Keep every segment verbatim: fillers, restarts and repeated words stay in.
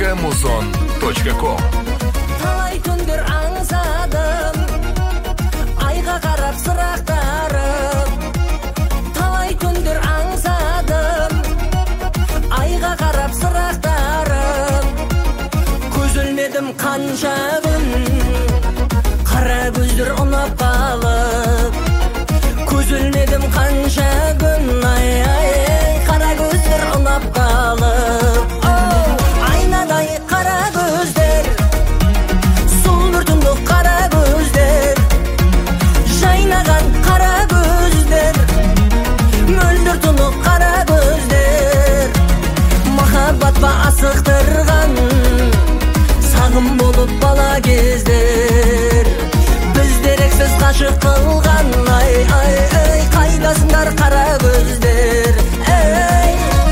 точка музон точка ком. Талай күндер аңсадым, айға қарап сұрақтарым. Талай күндер аңсадым, айға қарап сұрақтарым. Көз ілмедім қанша күн, қара көздер ұнап қалып. Көз ілмедім қанша күн, ай ай, қара көздер ұнап қалып. Айнадай қара көздер, сол бір түнгі қара көздер, жайнаған қара көздер, мөлдір тұнық қара көздер. Махаббат па асықтырған, сағым болып бала кездер. Біз дерексіз қашық қылған, ай ай ай, қайдасыңдар қара көздер, ей.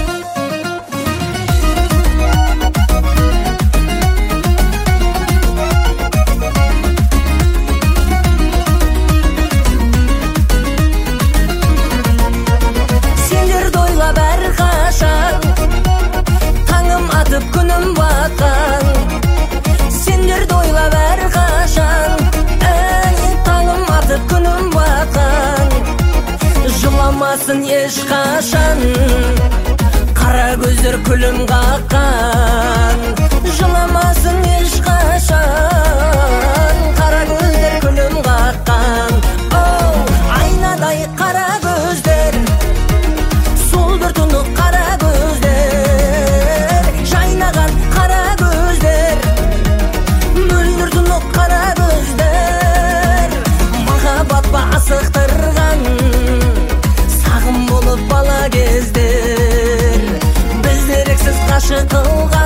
Сендерді ойлап әрқашан, таңым атып күнім батқан. Сендерді ойлап әрқашан, ей, таңым атып күнім батқан. Жыламасын ешқашан, қара көздер күлім қаққан. Жыламасын ешқашан, қара көздер күлім қаққан. Оу, айнадай қара көздер, сол бір тұнық қара көздер, жайнаған қара көздер, мөлдір тұнық қара көздер. Махаббат па асықтырған, сағым болып бала кездер. Біз дерексіз қашық қылған.